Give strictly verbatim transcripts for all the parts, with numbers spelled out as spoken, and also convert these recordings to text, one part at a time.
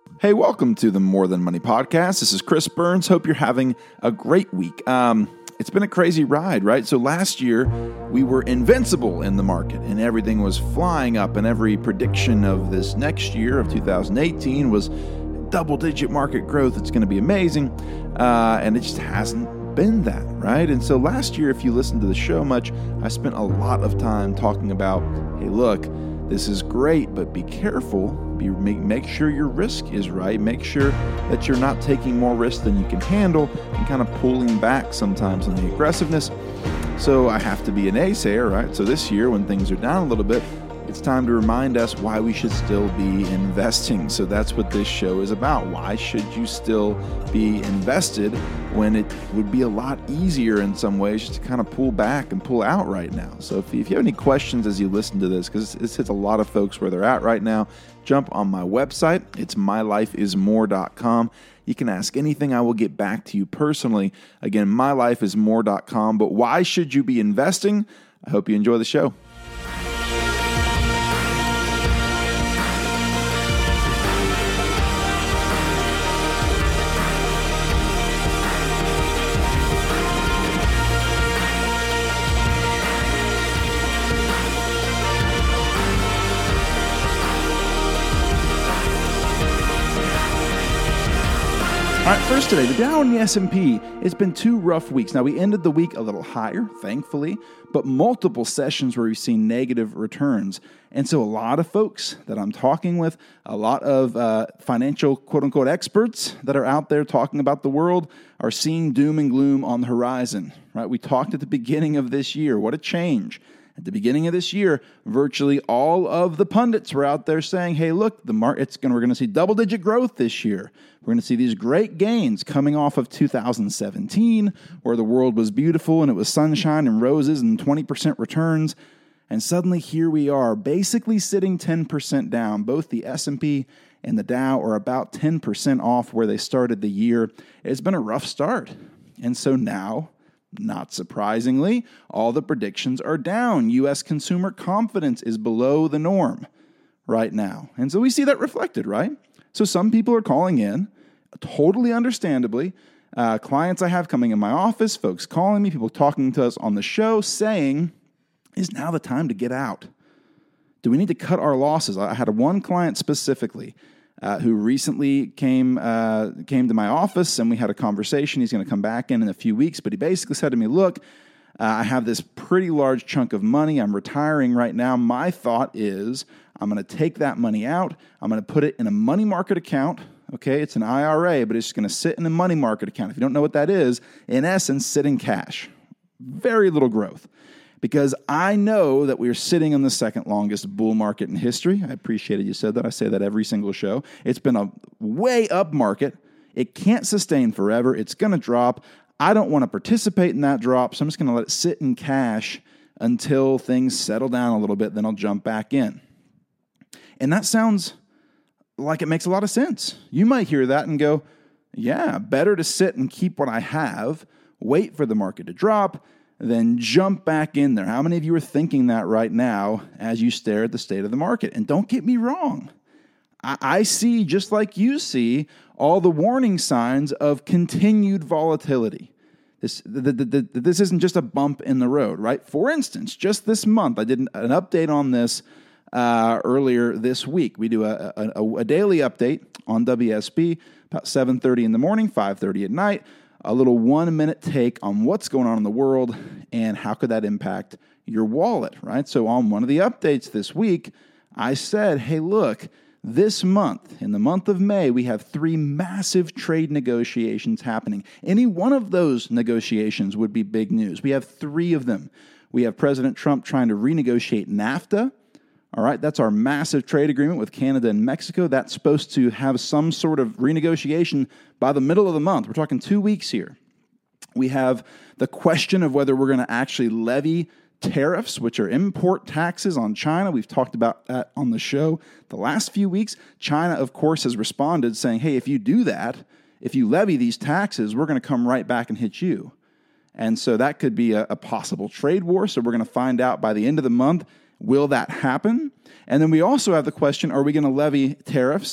Hey, welcome to the More Than Money podcast. This is Chris Burns. Hope you're having a great week. Um, it's been a crazy ride, right? So last year, we were invincible in the market and everything was flying up, and every prediction of this next year of two thousand eighteen was double-digit market growth. It's going to be amazing. Uh, and it just hasn't been that, right? And so last year, if you listened to the show much, I spent a lot of time talking about, hey, look, this is great, but be careful. Be, make, make sure your risk is right. Make sure that you're not taking more risk than you can handle and kind of pulling back sometimes on the aggressiveness. So I have to be a naysayer, right? So this year, when things are down a little bit, it's time to remind us why we should still be investing. So that's what this show is about. Why should you still be invested when it would be a lot easier in some ways just to kind of pull back and pull out right now? So if you, if you have any questions as you listen to this, because this hits a lot of folks where they're at right now, jump on my website. It's my life is more dot com. You can ask anything. I will get back to you personally. Again, my life is more dot com. But why should you be investing? I hope you enjoy the show. All right, first today, the Dow and the S and P, it's been two rough weeks. Now, we ended the week a little higher, thankfully, but multiple sessions where we've seen negative returns. And so a lot of folks that I'm talking with, a lot of uh, financial quote-unquote experts that are out there talking about the world are seeing doom and gloom on the horizon, right? We talked at the beginning of this year. What a change. At the beginning of this year, virtually all of the pundits were out there saying, hey, look, the market's going we're going to see double-digit growth this year. We're going to see these great gains coming off of two thousand seventeen, where the world was beautiful and it was sunshine and roses and twenty percent returns. And suddenly here we are, basically sitting ten percent down. Both the S and P and the Dow are about ten percent off where they started the year. It's been a rough start. And so now, not surprisingly, all the predictions are down. U S consumer confidence is below the norm right now. And so we see that reflected, right? So some people are calling in, totally understandably. Uh, clients I have coming in my office, folks calling me, people talking to us on the show saying, is now the time to get out? Do we need to cut our losses? I had one client specifically Uh, who recently came uh, came to my office, and we had a conversation. He's going to come back in in a few weeks, but he basically said to me, look, uh, I have this pretty large chunk of money. I'm retiring right now. My thought is I'm going to take that money out. I'm going to put it in a money market account. Okay, it's an I R A, but it's just going to sit in a money market account. If you don't know what that is, in essence, sit in cash. Very little growth. Because I know that we are sitting in the second longest bull market in history. I appreciate it you said that. I say that every single show. It's been a way up market. It can't sustain forever. It's going to drop. I don't want to participate in that drop, so I'm just going to let it sit in cash until things settle down a little bit. Then I'll jump back in. And that sounds like it makes a lot of sense. You might hear that and go, yeah, better to sit and keep what I have, wait for the market to drop, then jump back in there. How many of you are thinking that right now as you stare at the state of the market? And don't get me wrong. I, I see, just like you see, all the warning signs of continued volatility. This, the, the, the, this isn't just a bump in the road, right? For instance, just this month, I did an, an update on this uh, earlier this week. We do a, a, a daily update on W S B about seven thirty in the morning, five thirty at night. A little one-minute take on what's going on in the world and how could that impact your wallet, right? So on one of the updates this week, I said, hey, look, this month, in the month of May, we have three massive trade negotiations happening. Any one of those negotiations would be big news. We have three of them. We have President Trump trying to renegotiate NAFTA. All right, that's our massive trade agreement with Canada and Mexico. That's supposed to have some sort of renegotiation by the middle of the month. We're talking two weeks here. We have the question of whether we're going to actually levy tariffs, which are import taxes on China. We've talked about that on the show the last few weeks. China, of course, has responded saying, hey, if you do that, if you levy these taxes, we're going to come right back and hit you. And so that could be a, a possible trade war. So we're going to find out by the end of the month, will that happen? And then we also have the question, are we going to levy tariffs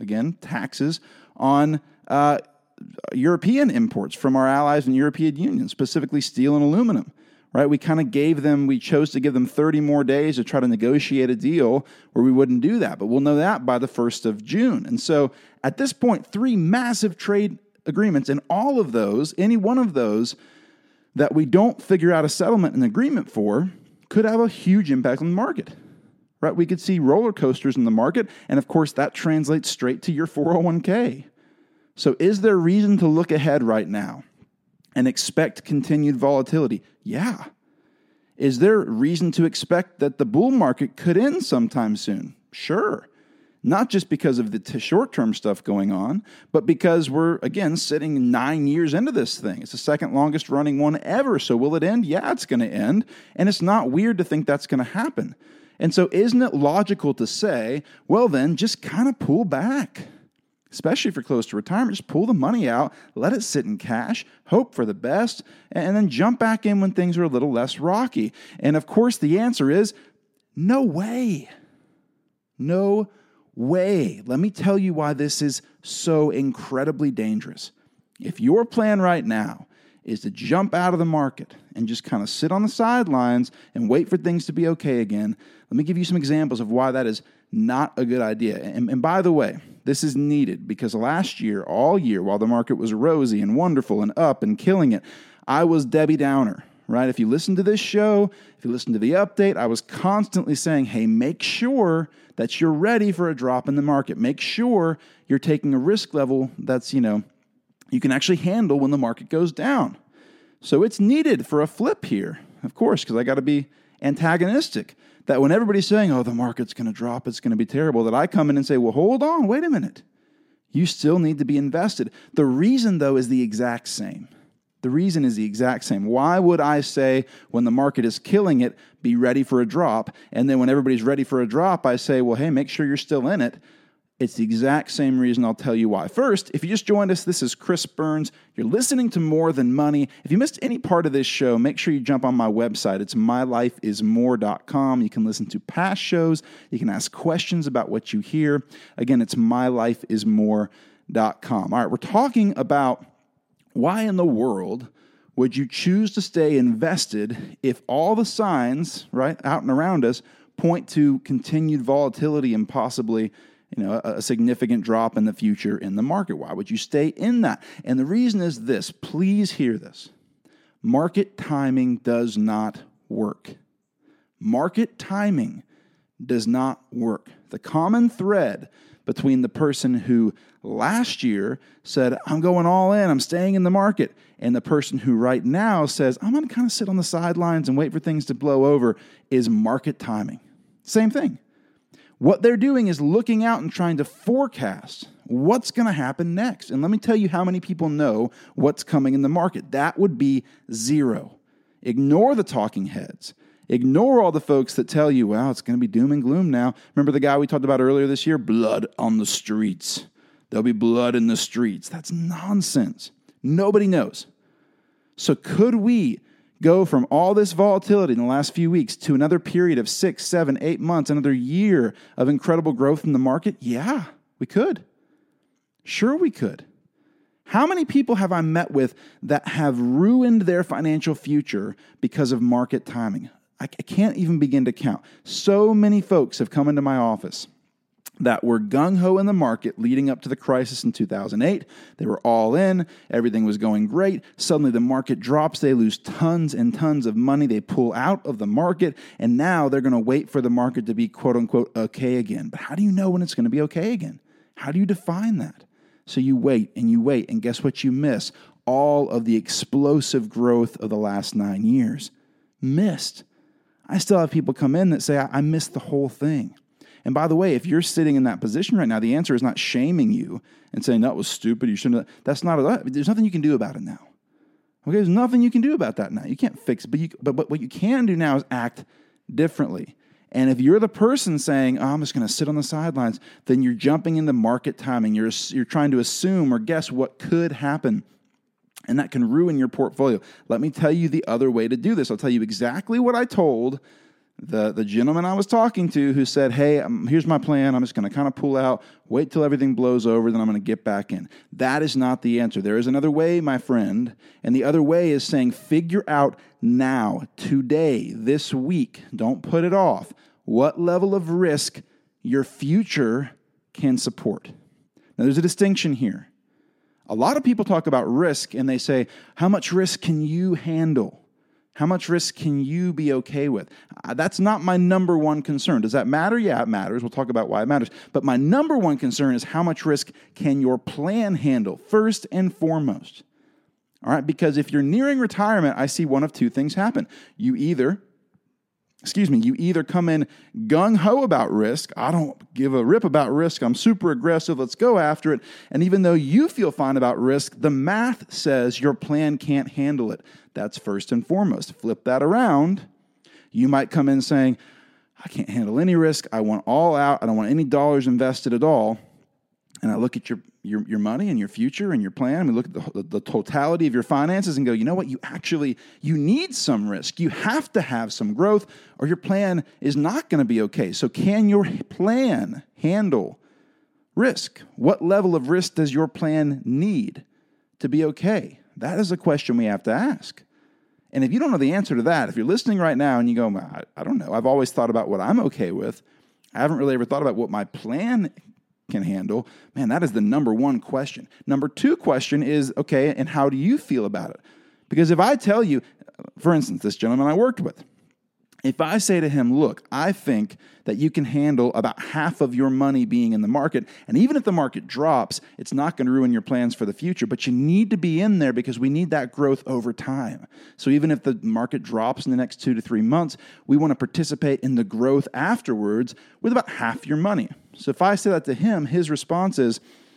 again, taxes on uh, European imports from our allies in the European Union, specifically steel and aluminum. Right? We kind of gave them, we chose to give them thirty more days to try to negotiate a deal where we wouldn't do that. But we'll know that by the first of June. And so at this point, three massive trade agreements, and all of those, any one of those that we don't figure out a settlement and agreement for, could have a huge impact on the market. Right? We could see roller coasters in the market. And of course, that translates straight to your four oh one k. So is there reason to look ahead right now and expect continued volatility? Yeah. Is there reason to expect that the bull market could end sometime soon? Sure. Not just because of the t- short-term stuff going on, but because we're, again, sitting nine years into this thing. It's the second longest running one ever. So will it end? Yeah, it's going to end. And it's not weird to think that's going to happen. And so isn't it logical to say, well then, just kind of pull back? Especially if you're close to retirement, just pull the money out, let it sit in cash, hope for the best, and then jump back in when things are a little less rocky. And of course, the answer is no way. No way. Let me tell you why this is so incredibly dangerous. If your plan right now is to jump out of the market and just kind of sit on the sidelines and wait for things to be okay again, let me give you some examples of why that is not a good idea. And, and by the way, this is needed because last year, all year, while the market was rosy and wonderful and up and killing it, I was Debbie Downer, right? If you listen to this show, if you listen to the update, I was constantly saying, hey, make sure that you're ready for a drop in the market. Make sure you're taking a risk level that's, you know, you can actually handle when the market goes down. So it's needed for a flip here, of course, because I got to be antagonistic. That when everybody's saying, oh, the market's going to drop, it's going to be terrible, that I come in and say, well, hold on, wait a minute. You still need to be invested. The reason, though, is the exact same. The reason is the exact same. Why would I say when the market is killing it, be ready for a drop, and then when everybody's ready for a drop, I say, well, hey, make sure you're still in it? It's the exact same reason. I'll tell you why. First, if you just joined us, this is Chris Burns. You're listening to More Than Money. If you missed any part of this show, make sure you jump on my website. It's my life is more dot com. You can listen to past shows. You can ask questions about what you hear. Again, it's my life is more dot com. All right, we're talking about why in the world would you choose to stay invested if all the signs, right, out and around us point to continued volatility and possibly you know, a, a significant drop in the future in the market? Why would you stay in that? And the reason is this. Please hear this. Market timing does not work. Market timing does not work. The common thread between the person who last year said, I'm going all in, I'm staying in the market, and the person who right now says, I'm going to kind of sit on the sidelines and wait for things to blow over is market timing. Same thing. What they're doing is looking out and trying to forecast what's going to happen next. And let me tell you how many people know what's coming in the market. That would be zero. Ignore the talking heads. Ignore all the folks that tell you, well, it's going to be doom and gloom now. Remember the guy we talked about earlier this year? Blood on the streets. There'll be blood in the streets. That's nonsense. Nobody knows. So could we go from all this volatility in the last few weeks to another period of six, seven, eight months, another year of incredible growth in the market? Yeah, we could. Sure, we could. How many people have I met with that have ruined their financial future because of market timing? I can't even begin to count. So many folks have come into my office that were gung-ho in the market leading up to the crisis in two thousand eight. They were all in. Everything was going great. Suddenly the market drops. They lose tons and tons of money. They pull out of the market, and now they're going to wait for the market to be quote-unquote okay again. But how do you know when it's going to be okay again? How do you define that? So you wait and you wait, and guess what you miss? All of the explosive growth of the last nine years. Missed. I still have people come in that say, I, I missed the whole thing. And by the way, if you're sitting in that position right now, the answer is not shaming you and saying, that was stupid, you shouldn't have. That's not, a, there's nothing you can do about it now. Okay, there's nothing you can do about that now. You can't fix it, but, you, but, but what you can do now is act differently. And if you're the person saying, oh, I'm just going to sit on the sidelines, then you're jumping into market timing. You're, you're trying to assume or guess what could happen, and that can ruin your portfolio. Let me tell you the other way to do this. I'll tell you exactly what I told The, the gentleman I was talking to who said, hey, um, here's my plan. I'm just going to kind of pull out, wait till everything blows over, then I'm going to get back in. That is not the answer. There is another way, my friend. And the other way is saying, figure out now, today, this week, don't put it off, what level of risk your future can support. Now, there's a distinction here. A lot of people talk about risk and they say, how much risk can you handle? How much risk can you be okay with? Uh, that's not my number one concern. Does that matter? Yeah, it matters. We'll talk about why it matters. But my number one concern is how much risk can your plan handle, first and foremost. All right, because if you're nearing retirement, I see one of two things happen. You either, excuse me, you either come in gung-ho about risk. I don't give a rip about risk. I'm super aggressive. Let's go after it. And even though you feel fine about risk, the math says your plan can't handle it. That's first and foremost. Flip that around. You might come in saying, I can't handle any risk. I want all out. I don't want any dollars invested at all. And I look at your your, your money and your future and your plan. We look at the, the totality of your finances and go, you know what? You actually, you need some risk. You have to have some growth or your plan is not going to be okay. So can your plan handle risk? What level of risk does your plan need to be okay? That is a question we have to ask. And if you don't know the answer to that, if you're listening right now and you go, I, I don't know, I've always thought about what I'm okay with. I haven't really ever thought about what my plan can handle. Man, that is the number one question. Number two question is, okay, and how do you feel about it? Because if I tell you, for instance, this gentleman I worked with, if I say to him, look, I think that you can handle about half of your money being in the market, and even if the market drops, it's not going to ruin your plans for the future, but you need to be in there because we need that growth over time. So even if the market drops in the next two to three months, we want to participate in the growth afterwards with about half your money. So if I say that to him, his response is,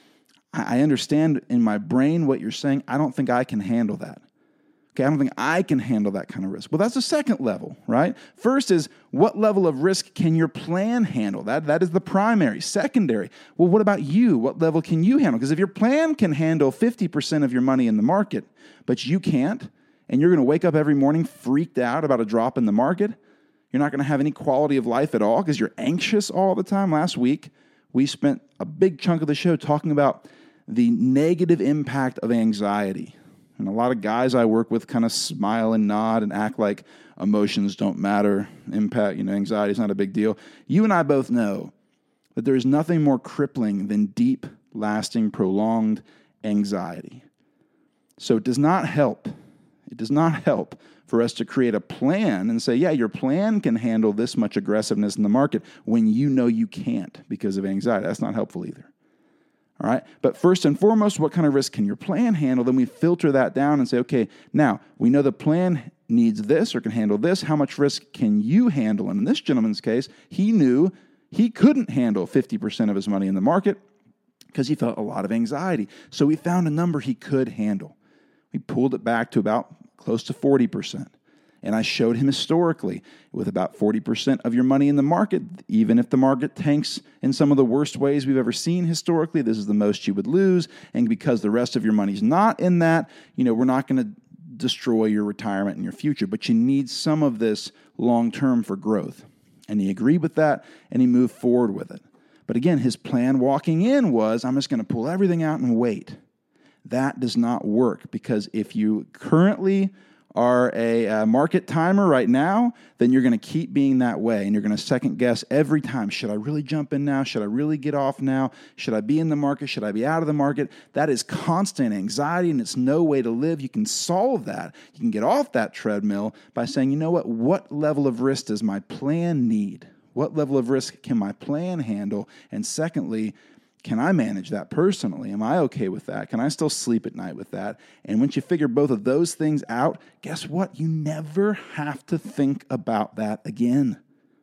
I understand in my brain what you're saying. I don't think I can handle that. Okay, I don't think I can handle that kind of risk. Well, that's the second level, right? First is, what level of risk can your plan handle? That, that is the primary. Secondary, well, what about you? What level can you handle? Because if your plan can handle fifty percent of your money in the market, but you can't, and you're going to wake up every morning freaked out about a drop in the market, you're not going to have any quality of life at all because you're anxious all the time. Last week, we spent a big chunk of the show talking about the negative impact of anxiety. And a lot of guys I work with kind of smile and nod and act like emotions don't matter. Impact, you know, anxiety is not a big deal. You and I both know that there is nothing more crippling than deep, lasting, prolonged anxiety. So it does not help. It does not help for us to create a plan and say, yeah, your plan can handle this much aggressiveness in the market when you know you can't because of anxiety. That's not helpful either. All right. But first and foremost, what kind of risk can your plan handle? Then we filter that down and say, okay, now we know the plan needs this or can handle this. How much risk can you handle? And in this gentleman's case, he knew he couldn't handle fifty percent of his money in the market because he felt a lot of anxiety. So we found a number he could handle. We pulled it back to about close to forty percent. And I showed him historically with about forty percent of your money in the market, even if the market tanks in some of the worst ways we've ever seen historically, this is the most you would lose. And because the rest of your money's not in that, you know, we're not going to destroy your retirement and your future, but you need some of this long-term for growth. And he agreed with that and he moved forward with it. But again, his plan walking in was, I'm just going to pull everything out and wait. That does not work because if you currently are a uh, market timer right now, then you're going to keep being that way. And you're going to second guess every time. Should I really jump in now? Should I really get off now? Should I be in the market? Should I be out of the market? That is constant anxiety and it's no way to live. You can solve that. You can get off that treadmill by saying, you know what? What level of risk does my plan need? What level of risk can my plan handle? And secondly, can I manage that personally? Am I okay with that? Can I still sleep at night with that? And once you figure both of those things out, guess what? You never have to think about that again.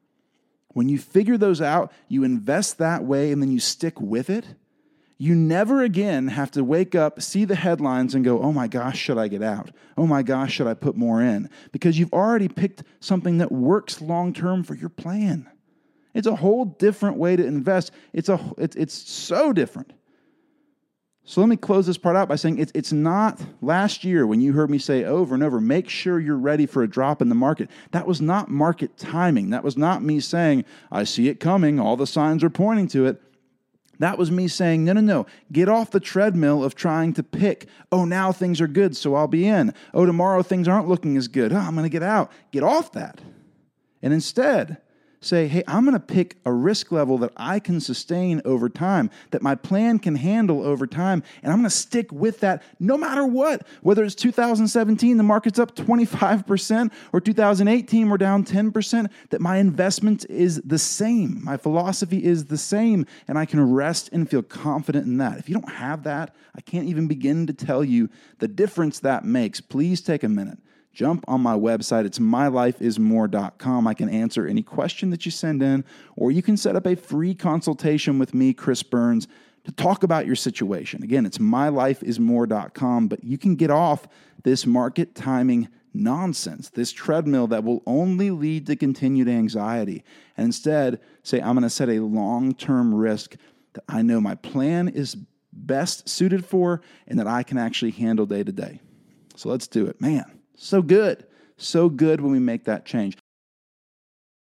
When you figure those out, you invest that way, and then you stick with it. You never again have to wake up, see the headlines, and go, oh my gosh, should I get out? Oh my gosh, should I put more in? Because you've already picked something that works long-term for your plan. It's a whole different way to invest. It's a it's, it's so different So let me close this part out by saying it's, it's not last year when you heard me say over and over, make sure you're ready for a drop in the market. That was not market timing. That was not me saying, I see it coming. All the signs are pointing to it. That was me saying, no, no, no, get off the treadmill of trying to pick, oh, now things are good, so I'll be in. Oh, tomorrow things aren't looking as good. Oh, I'm going to get out. Get off that. And instead, say, hey, I'm going to pick a risk level that I can sustain over time, that my plan can handle over time, and I'm going to stick with that no matter what. Whether it's two thousand seventeen, the market's up twenty-five percent, or two thousand eighteen, we're down ten percent, that my investment is the same. My philosophy is the same, and I can rest and feel confident in that. If you don't have that, I can't even begin to tell you the difference that makes. Please take a minute. Jump on my website. It's my life is more dot com. I can answer any question that you send in, or you can set up a free consultation with me, Chris Burns, to talk about your situation. Again, it's my life is more dot com, but you can get off this market timing nonsense, this treadmill that will only lead to continued anxiety, and instead say, I'm going to set a long-term risk that I know my plan is best suited for and that I can actually handle day to day. So let's do it. Man. So good. So good when we make that change.